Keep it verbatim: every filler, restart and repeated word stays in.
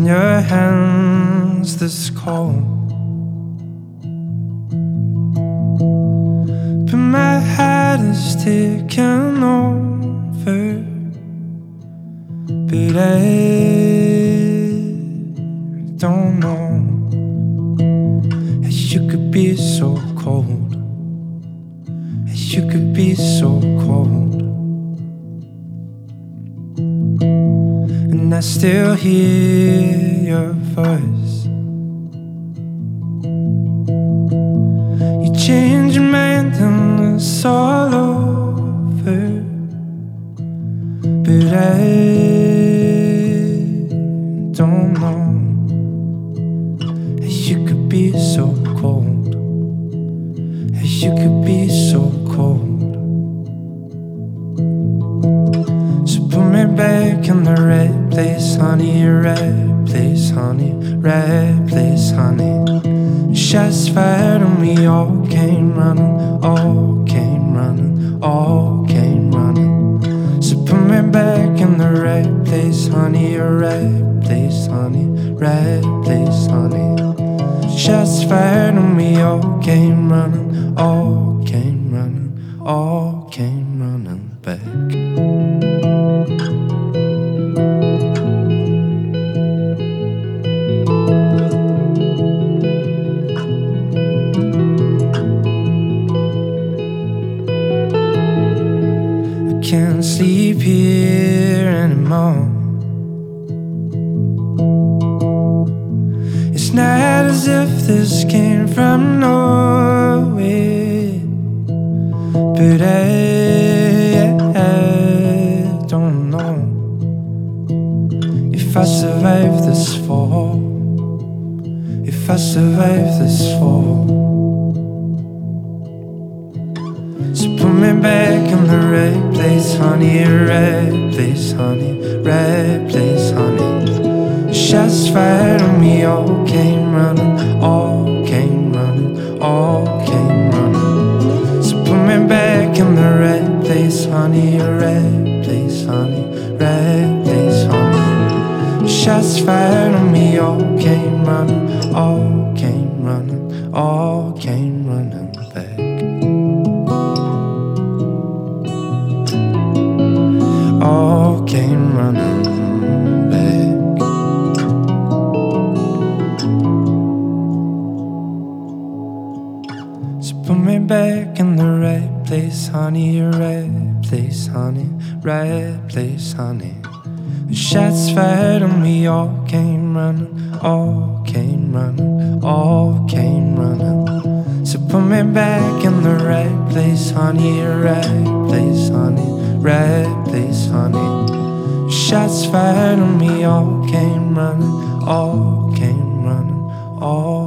your hands this cold, but my head is taking over. But I don't know how you could be so cold, how you could be so cold. And I still hear your voice. You change your mind and it's all over. But I don't know how you could be so cold, how you could be so cold. So put me back in the right place, honey, right place, honey, right place, honey. Shots fired and we all came running, all came running, all came running. So put me back in the right place, honey, right place, honey, right place, honey. Shots fired and we all came running, all came running, all came running back. Can't sleep here anymore. It's not as if this came from nowhere, but I, I don't know if I survive this fall, if I survive this fall. So put me back in the right place, honey, right place, honey, right place, honey. Shots fired and we all came running, all came running, all came running. So put me back in the right place, honey, right place, honey, right place, honey. Shots fired and we all came running, all came running, all came running back. All came running back. So put me back in the right place, honey, right place, honey, right place, honey. The shots fired and we all came running, all came running, all came running. So put me back in the right place, honey, right place, honey, right place, honey. Shots fired and we all came running, all came running, all